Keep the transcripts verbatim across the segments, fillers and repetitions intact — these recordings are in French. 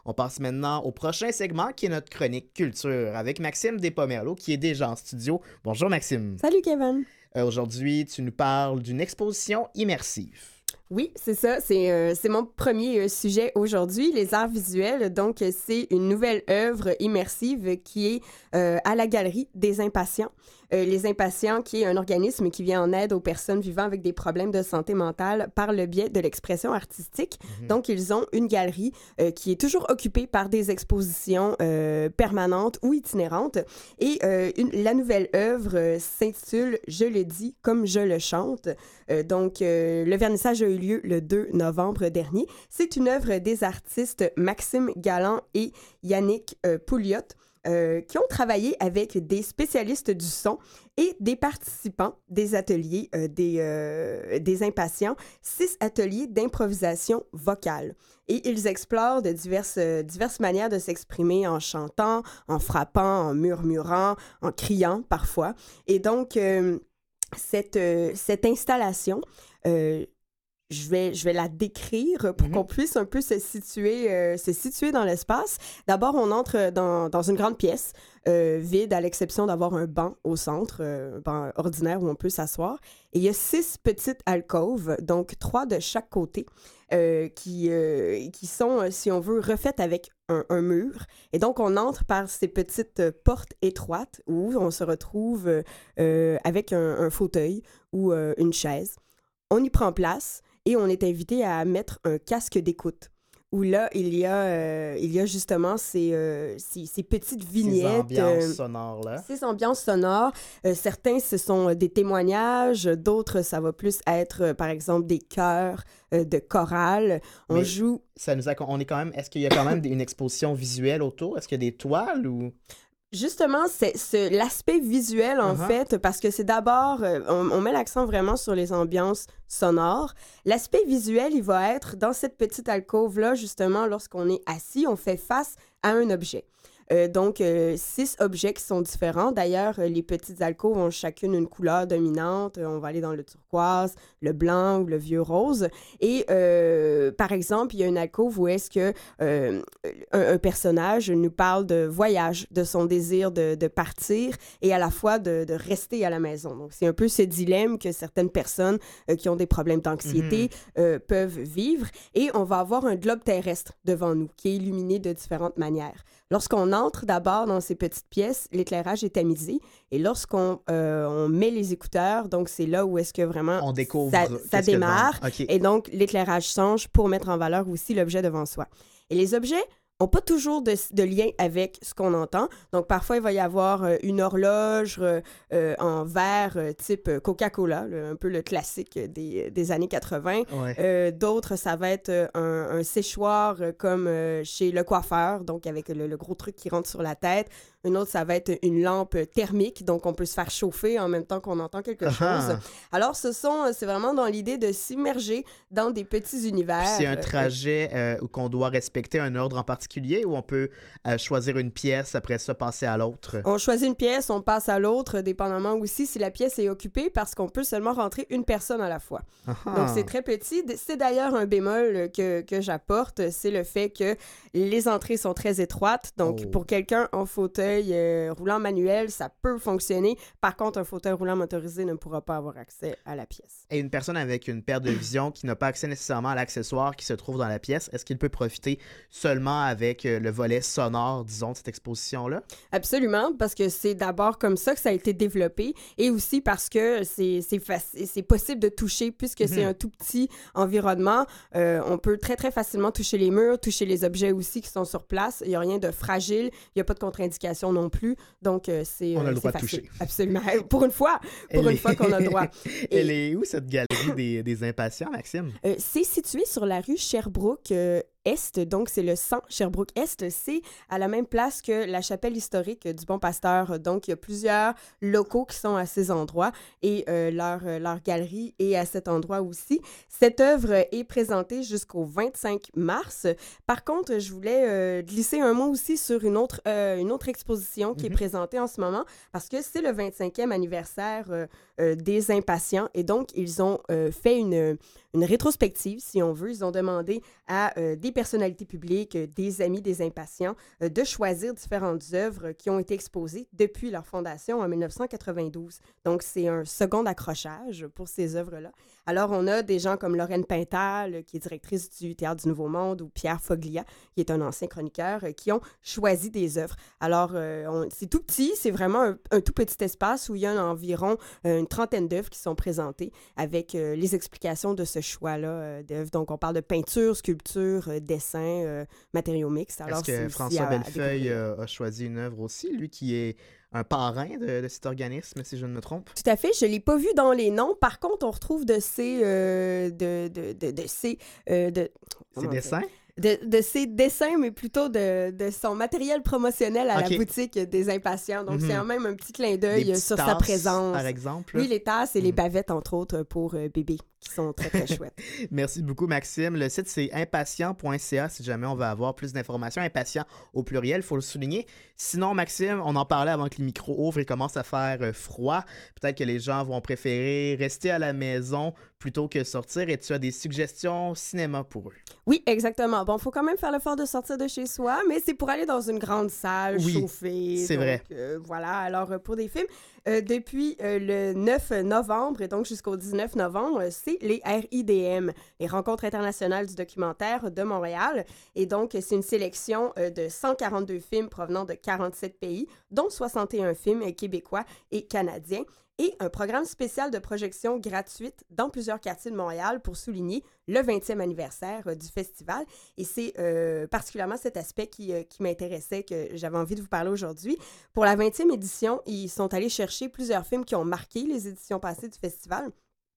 On passe maintenant au prochain segment qui est notre chronique culture avec Maxime Despomerleau qui est déjà en studio. Bonjour Maxime. Salut Kevin. Euh, aujourd'hui, tu nous parles d'une exposition immersive. Oui, c'est ça. C'est, euh, c'est mon premier euh, sujet aujourd'hui, les arts visuels. Donc, euh, c'est une nouvelle œuvre immersive qui est euh, à la Galerie des Impatients. Euh, les Impatients, qui est un organisme qui vient en aide aux personnes vivant avec des problèmes de santé mentale par le biais de l'expression artistique. Mm-hmm. Donc, ils ont une galerie euh, qui est toujours occupée par des expositions euh, permanentes ou itinérantes. Et euh, une, la nouvelle œuvre euh, s'intitule « Je le dis comme je le chante ». Euh, donc, euh, le vernissage a eu lieu le deux novembre dernier. C'est une œuvre des artistes Maxime Galland et Yannick euh, Pouliot. Euh, qui ont travaillé avec des spécialistes du son et des participants des ateliers euh, des, euh, des impatients, six ateliers d'improvisation vocale. Et ils explorent de diverses, euh, diverses manières de s'exprimer en chantant, en frappant, en murmurant, en criant parfois. Et donc, euh, cette, euh, cette installation... Euh, Je vais, je vais la décrire pour mm-hmm. qu'on puisse un peu se situer, euh, se situer dans l'espace. D'abord, on entre dans, dans une grande pièce euh, vide, à l'exception d'avoir un banc au centre, euh, un banc ordinaire où on peut s'asseoir. Et il y a six petites alcôves, donc trois de chaque côté, euh, qui, euh, qui sont, si on veut, refaites avec un, un mur. Et donc, on entre par ces petites portes étroites où on se retrouve euh, avec un, un fauteuil ou euh, une chaise. On y prend place. Et on est invité à mettre un casque d'écoute, où là, il y a, euh, il y a justement ces, euh, ces, ces petites vignettes. Ces ambiances euh, sonores-là. Ces ambiances sonores. Euh, certains, ce sont des témoignages. D'autres, ça va plus être, euh, par exemple, des chœurs euh, de chorale. On Mais joue... Ça nous a, on est quand même... Est-ce qu'il y a quand même une exposition visuelle autour? Est-ce qu'il y a des toiles ou... Justement, c'est, c'est l'aspect visuel, en uh-huh. fait, parce que c'est d'abord, euh, on, on met l'accent vraiment sur les ambiances sonores. L'aspect visuel, il va être dans cette petite alcôve-là, justement, lorsqu'on est assis, on fait face à un objet. Euh, donc, euh, six objets qui sont différents. D'ailleurs, euh, les petites alcôves ont chacune une couleur dominante. Euh, on va aller dans le turquoise, le blanc ou le vieux rose. Et, euh, par exemple, il y a une alcôve où est-ce que euh, un, un personnage nous parle de voyage, de son désir de, de partir et à la fois de, de rester à la maison. Donc, c'est un peu ce dilemme que certaines personnes euh, qui ont des problèmes d'anxiété mm-hmm. euh, peuvent vivre. Et on va avoir un globe terrestre devant nous qui est illuminé de différentes manières. Lorsqu'on entre d'abord dans ces petites pièces, l'éclairage est tamisé. Et lorsqu'on euh, on met les écouteurs, donc c'est là où est-ce que vraiment on découvre ça, ça démarre. Okay. Et donc, l'éclairage change pour mettre en valeur aussi l'objet devant soi. Et les objets n'ont pas toujours de, de lien avec ce qu'on entend. Donc, parfois, il va y avoir euh, une horloge euh, euh, en verre euh, type Coca-Cola, le, un peu le classique des, des années quatre-vingts. Ouais. Euh, d'autres, ça va être un, un séchoir euh, comme euh, chez le coiffeur, donc avec le, le gros truc qui rentre sur la tête. Une autre, ça va être une lampe thermique, donc on peut se faire chauffer en même temps qu'on entend quelque uh-huh. chose. Alors, ce sont, c'est vraiment dans l'idée de s'immerger dans des petits univers. Puis c'est un trajet euh, où qu'on doit respecter un ordre en particulier ou on peut euh, choisir une pièce, après ça, passer à l'autre? On choisit une pièce, on passe à l'autre, dépendamment aussi si la pièce est occupée, parce qu'on peut seulement rentrer une personne à la fois. Uh-huh. Donc, c'est très petit. C'est d'ailleurs un bémol que, que j'apporte, c'est le fait que les entrées sont très étroites. Donc, oh. pour quelqu'un en fauteuil, Euh, roulant manuel, ça peut fonctionner. Par contre, un fauteuil roulant motorisé ne pourra pas avoir accès à la pièce. Et une personne avec une perte de vision qui n'a pas accès nécessairement à l'accessoire qui se trouve dans la pièce, est-ce qu'il peut profiter seulement avec euh, le volet sonore, disons, de cette exposition-là? Absolument, parce que c'est d'abord comme ça que ça a été développé et aussi parce que c'est, c'est, faci- c'est possible de toucher, puisque mm-hmm. c'est un tout petit environnement. Euh, on peut très, très facilement toucher les murs, toucher les objets aussi qui sont sur place. Il n'y a rien de fragile, il n'y a pas de contre-indication non plus. Donc, euh, c'est On a le c'est droit facile. de toucher. Absolument. Pour une fois, pour Elle une est... fois qu'on a le droit. Et... Elle est où, cette galerie des, des impatients, Maxime? Euh, c'est situé sur la rue Sherbrooke euh, Est, donc c'est le cent Sherbrooke-Est. C'est à la même place que la chapelle historique du Bon Pasteur. Donc, il y a plusieurs locaux qui sont à ces endroits et euh, leur, leur galerie est à cet endroit aussi. Cette œuvre est présentée jusqu'au vingt-cinq mars. Par contre, je voulais euh, glisser un mot aussi sur une autre, euh, une autre exposition qui mm-hmm. est présentée en ce moment parce que c'est le vingt-cinquième anniversaire euh, euh, des Impatients et donc, ils ont euh, fait une, une rétrospective, si on veut. Ils ont demandé à euh, des personnalités publiques, euh, des amis, des impatients, euh, de choisir différentes œuvres qui ont été exposées depuis leur fondation en dix-neuf cent quatre-vingt-douze. Donc, c'est un second accrochage pour ces œuvres-là. Alors, on a des gens comme Lorraine Pintal, qui est directrice du Théâtre du Nouveau Monde, ou Pierre Foglia, qui est un ancien chroniqueur, euh, qui ont choisi des œuvres. Alors, euh, on, c'est tout petit, c'est vraiment un, un tout petit espace où il y a environ euh, une trentaine d'œuvres qui sont présentées avec euh, les explications de ce choix-là euh, d'œuvres. Donc, on parle de peinture, sculpture, euh, dessin, euh, matériaux mixtes. Alors, Est-ce que c'est François à, Bellefeuille à a choisi une œuvre aussi, lui qui est un parrain de, de cet organisme, si je ne me trompe? Tout à fait. Je ne l'ai pas vu dans les noms. Par contre, on retrouve de ces... Euh, de, de, de, de ces... Euh, de, Ces dessins? De, de ses dessins, mais plutôt de, de son matériel promotionnel à okay. la boutique des impatients. Donc, mm-hmm. c'est quand même un petit clin Des d'œil sur tasses, sa présence. Par exemple? Oui, les tasses et mm-hmm. les bavettes, entre autres, pour euh, bébés, qui sont très, très chouettes. Merci beaucoup, Maxime. Le site, c'est impatient point c a si jamais on veut avoir plus d'informations. Impatient au pluriel, il faut le souligner. Sinon, Maxime, on en parlait avant que les micros ouvrent et commence à faire euh, froid. Peut-être que les gens vont préférer rester à la maison plutôt que sortir. Et tu as des suggestions cinéma pour eux? Oui, exactement. Bon, il faut quand même faire l'effort de sortir de chez soi, mais c'est pour aller dans une grande salle oui, chauffée. c'est donc, vrai. Euh, voilà. Alors, euh, pour des films, euh, depuis euh, le neuf novembre et donc jusqu'au dix-neuf novembre, c'est les R I D M, les Rencontres internationales du documentaire de Montréal. Et donc, c'est une sélection euh, de cent quarante-deux films provenant de quarante-sept pays, dont soixante et un films québécois et canadiens. Et un programme spécial de projection gratuite dans plusieurs quartiers de Montréal pour souligner le vingtième anniversaire euh, du festival. Et c'est euh, particulièrement cet aspect qui, euh, qui m'intéressait, que j'avais envie de vous parler aujourd'hui. Pour la vingtième édition, ils sont allés chercher plusieurs films qui ont marqué les éditions passées du festival.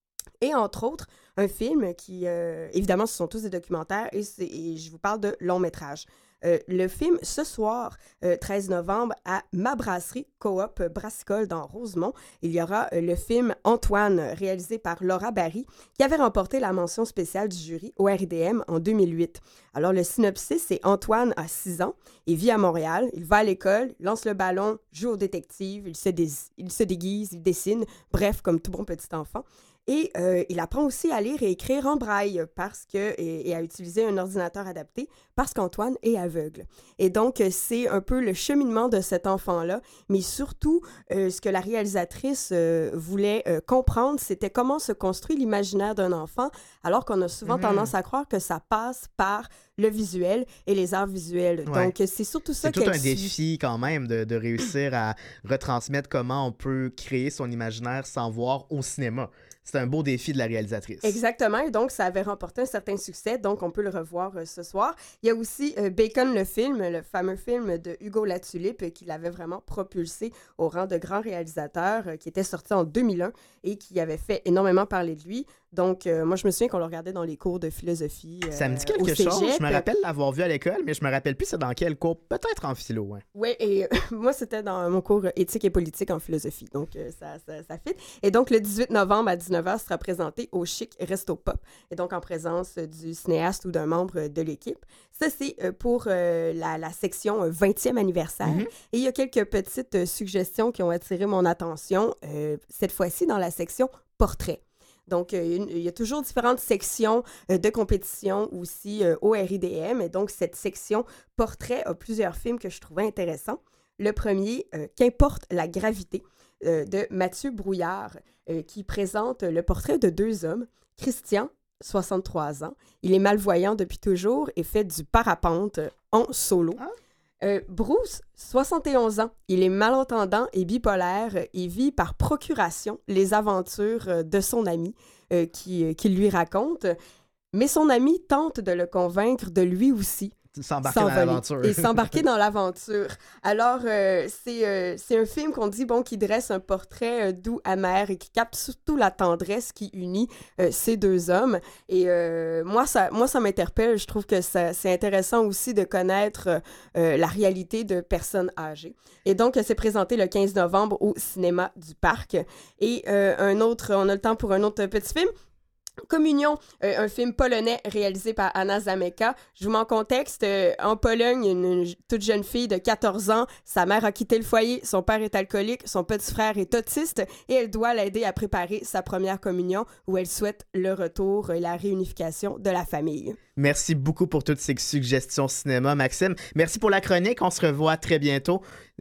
Et entre autres, un film qui, euh, évidemment, ce sont tous des documentaires, et, c'est, et je vous parle de long métrage. Euh, le film, ce soir, euh, treize novembre, à Ma Brasserie Coop Brassicole dans Rosemont, il y aura euh, le film Antoine, réalisé par Laura Barry, qui avait remporté la mention spéciale du jury au R I D M en deux mille huit. Alors, le synopsis, c'est Antoine a six ans, il vit à Montréal, il va à l'école, il lance le ballon, joue au détective, il se, dé- il se déguise, il dessine, bref, comme tout bon petit enfant. Et euh, il apprend aussi à lire et écrire en braille parce que, et, et à utiliser un ordinateur adapté parce qu'Antoine est aveugle. Et donc, c'est un peu le cheminement de cet enfant-là, mais surtout, euh, ce que la réalisatrice euh, voulait euh, comprendre, c'était comment se construit l'imaginaire d'un enfant, alors qu'on a souvent mmh. tendance à croire que ça passe par le visuel et les arts visuels. Ouais. Donc, c'est surtout ça c'est tout un suit. défi quand même de, de réussir à retransmettre comment on peut créer son imaginaire sans voir au cinéma. C'est un beau défi de la réalisatrice. Exactement, et donc ça avait remporté un certain succès, donc on peut le revoir euh, ce soir. Il y a aussi euh, Bacon le film, le fameux film de Hugo Latulippe, euh, qui l'avait vraiment propulsé au rang de grand réalisateur, euh, qui était sorti en deux mille un et qui avait fait énormément parler de lui. Donc, euh, moi, je me souviens qu'on le regardait dans les cours de philosophie. Euh, ça me dit quelque chose. Je me rappelle l'avoir vu à l'école, mais je me rappelle plus c'est dans quel cours. Peut-être en philo. Hein. Oui, et euh, moi, c'était dans mon cours éthique et politique en philosophie. Donc, euh, ça, ça, ça fit. Et donc, le dix-huit novembre à dix-neuf heures sera présenté au Chic Resto Pop. Et donc, en présence du cinéaste ou d'un membre de l'équipe. Ça, c'est euh, pour euh, la, la section vingtième anniversaire. Mm-hmm. Et il y a quelques petites euh, suggestions qui ont attiré mon attention, euh, cette fois-ci dans la section portrait. Donc, euh, il y a toujours différentes sections euh, de compétition aussi euh, au R I D M. Et donc, cette section portrait a plusieurs films que je trouvais intéressants. Le premier, euh, Qu'importe la gravité, euh, de Mathieu Brouillard, euh, qui présente le portrait de deux hommes. Christian, soixante-trois ans. Il est malvoyant depuis toujours et fait du parapente en solo. Ah. Euh, Bruce, soixante et onze ans. Il est malentendant et bipolaire et vit par procuration les aventures de son ami euh, qui, euh, qui lui raconte. Mais son ami tente de le convaincre de lui aussi s'embarquer dans l'aventure. Et s'embarquer dans l'aventure. Alors, euh, c'est, euh, c'est un film qu'on dit, bon, qui dresse un portrait euh, doux, amer et qui capte surtout la tendresse qui unit euh, ces deux hommes. Et euh, moi, ça, moi, ça m'interpelle. Je trouve que ça, c'est intéressant aussi de connaître euh, la réalité de personnes âgées. Et donc, c'est présenté le quinze novembre au Cinéma du Parc. Et euh, un autre, on a le temps pour un autre petit film. Communion, euh, un film polonais réalisé par Anna Zameka. Je vous mets en contexte. Euh, en Pologne, une, une toute jeune fille de quatorze ans, sa mère a quitté le foyer, son père est alcoolique, son petit frère est autiste et elle doit l'aider à préparer sa première communion où elle souhaite le retour et la réunification de la famille. Merci beaucoup pour toutes ces suggestions cinéma, Maxime. Merci pour la chronique. On se revoit très bientôt.